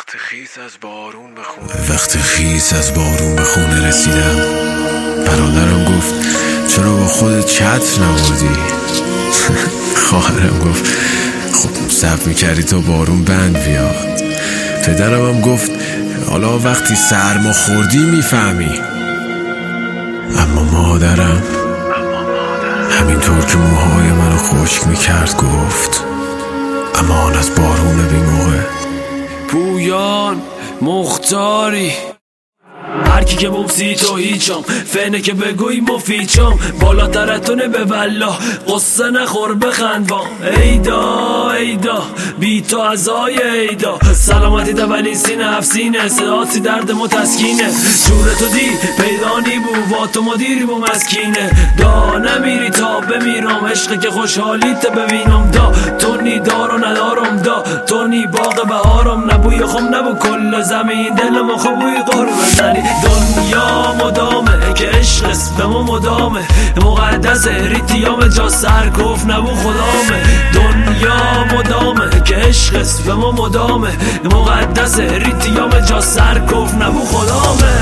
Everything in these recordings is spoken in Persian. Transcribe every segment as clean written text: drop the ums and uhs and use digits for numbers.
وقت خیس از بارون به خونه رسیدم. برادرم گفت چرا با خودت چتر نبردی؟ خواهرم گفت خب صبر میکردی تا بارون بند بیاد. پدرم هم گفت حالا وقتی سرما خوردی میفهمی. اما مادرم همینطور که موهای منو خشک میکرد گفت امان از بارون بی‌موقع. پویان مختاری هر کی که ممسی تو هیچم فنه که بگوی مفیچم بالاترتونه به والله قصه نخور بخند با ایدا ایدا بی تو ازای ایدا سلامتی دولی سینه هفسینه صداتی درد متسکینه جور تو دی پیدانی بو و تو مدیری بو مسکینه دا نمیری تا بمیرم عشق که خوشحالیت ببینم دا تو نی دار و ندارم دا تو نی باغ بهارم نبوی خم نبو کل زمین دلم خوبوی قهر بزنی دنیا مدامه که عشق اسممو مدامه مقدس ریتیام جا سرکوف نبو خدامه دنیا مدامه که عشق اسممو مدامه مقدس ریتیام جا سرکوف نبو خدامه.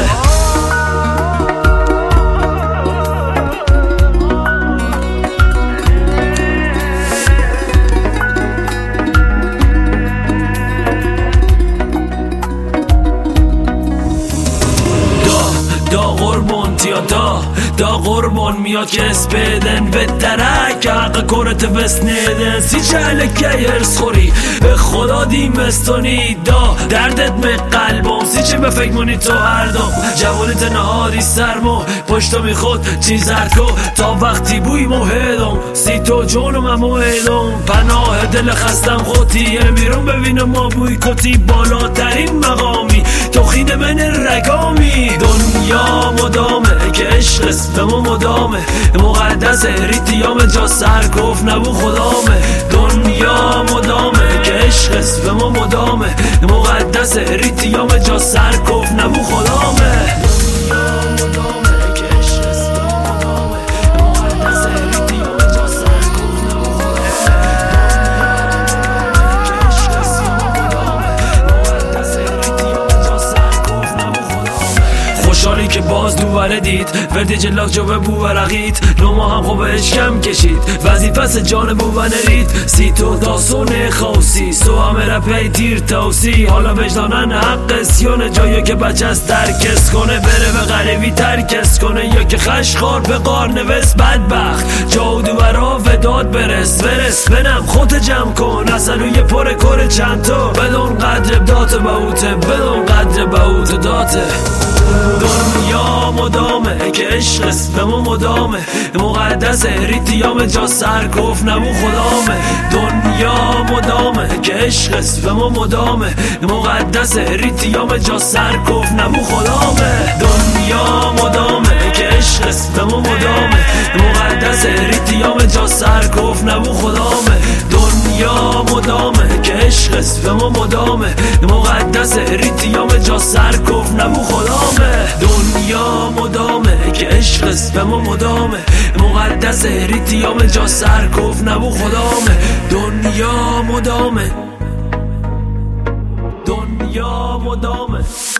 دا قربان میاد که اسپیدن به درک حق کرت بسنیدن سی چهله که ارس خوری به خدا دیمستونی دا دردت به قلبم سی چه به فکر مونی تو هر دم جوانت نهاری سرمو پشتو میخود چیز هرکو تا وقتی بوی موهدم سی تو جونم امو ایدم پناه دل خستم خودی میرون ببینم ما بوی کتی بالاترین مقامی تو خیده من رگامی دنیا مدامه که عشق اسممو مدامه مقدس ریتیام جا سرکوف نبو خدامه دنیا مدامه که عشق اسممو مدامه مقدس ریتیام جا سرکوف نبو خدامه. خوشحالی که باز دوباره دید وردی جلاک جو به بوورقید نما هم خوب اشکم کشید وظیفه جان بوونرید سی تو داسون خوصی سو همه رپی تیر توسی حالا وجدانن حق سیونه جایی که بچه از درکس کنه بره به غریبی ترکس کنه یا که خشخار به قار نوست بدبخت جا دوباره وداد برس بنم خود جمع کن اصلوی پر کر چند تو بدون قدر دات باوته بدون قدر باوت داته دنیا مدامه که عشق اسممو مدامه مقدس ریتیام جا سرکوف نبو خدامه دنیا مدامه که عشق اسممو مدامه مقدس ریتیام جا سرکوف نبو خدامه دنیا مدامه که عشق اسممو مدامه مقدس ریتیام جا سرکوف نبو خدامه دنیا مدامه که عشق اسممو مدامه مقدس ریتیام جا سرکوف نبو خدامه دنیا مدامه که عشق اسممو مدامه مقدس ریتیام جا سرکوف نبو خدامه دنیا مدامه دنیا مدامه